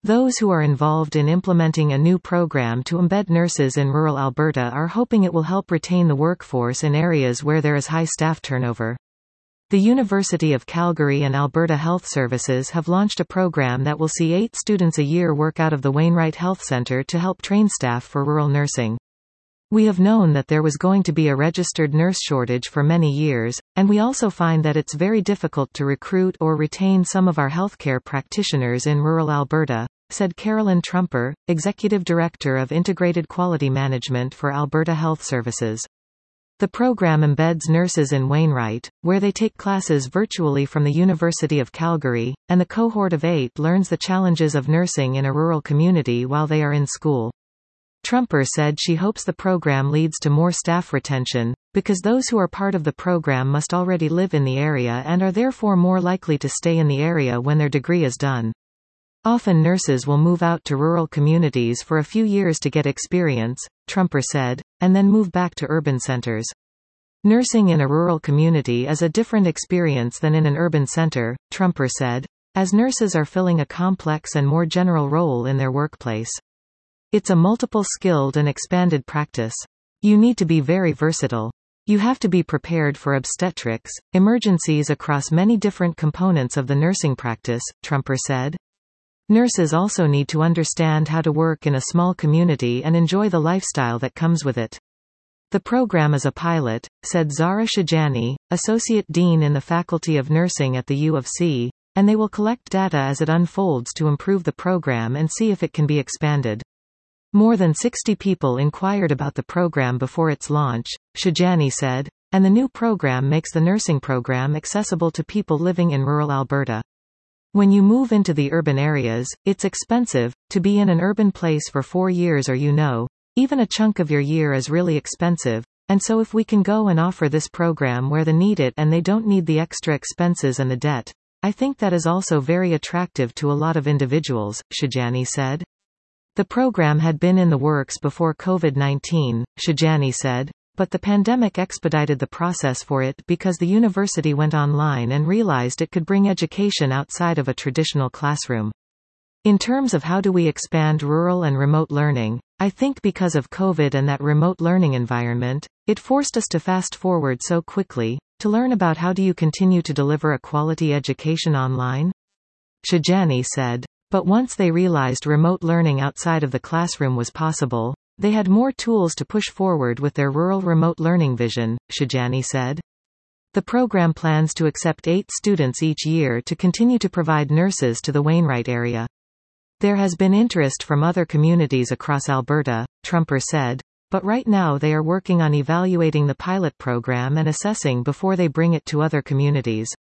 Those who are involved in implementing a new program to embed nurses in rural Alberta are hoping it will help retain the workforce in areas where there is high staff turnover. The University of Calgary and Alberta Health Services have launched a program that will see 8 students a year work out of the Wainwright Health Centre to help train staff for rural nursing. We have known that there was going to be a registered nurse shortage for many years, and we also find that it's very difficult to recruit or retain some of our healthcare practitioners in rural Alberta, said Carolyn Trumper, Executive Director of Integrated Quality Management for Alberta Health Services. The program embeds nurses in Wainwright, where they take classes virtually from the University of Calgary, and the cohort of 8 learns the challenges of nursing in a rural community while they are in school. Trumper said she hopes the program leads to more staff retention, because those who are part of the program must already live in the area and are therefore more likely to stay in the area when their degree is done. Often nurses will move out to rural communities for a few years to get experience, Trumper said, and then move back to urban centers. Nursing in a rural community is a different experience than in an urban center, Trumper said, as nurses are filling a complex and more general role in their workplace. It's a multiple-skilled and expanded practice. You need to be very versatile. You have to be prepared for obstetrics, emergencies across many different components of the nursing practice, Trumper said. Nurses also need to understand how to work in a small community and enjoy the lifestyle that comes with it. The program is a pilot, said Zara Shajani, Associate Dean in the Faculty of Nursing at the U of C, and they will collect data as it unfolds to improve the program and see if it can be expanded. More than 60 people inquired about the program before its launch, Shajani said, and the new program makes the nursing program accessible to people living in rural Alberta. When you move into the urban areas, it's expensive to be in an urban place for 4 years, or even a chunk of your year is really expensive, and so if we can go and offer this program where they need it and they don't need the extra expenses and the debt, I think that is also very attractive to a lot of individuals, Shajani said. The program had been in the works before COVID-19, Shajani said, but the pandemic expedited the process for it because the university went online and realized it could bring education outside of a traditional classroom. In terms of how do we expand rural and remote learning, I think because of COVID and that remote learning environment, it forced us to fast forward so quickly, to learn about how do you continue to deliver a quality education online? Shajani said. But once they realized remote learning outside of the classroom was possible, they had more tools to push forward with their rural remote learning vision, Shajani said. The program plans to accept 8 students each year to continue to provide nurses to the Wainwright area. There has been interest from other communities across Alberta, Trumper said, but right now they are working on evaluating the pilot program and assessing before they bring it to other communities.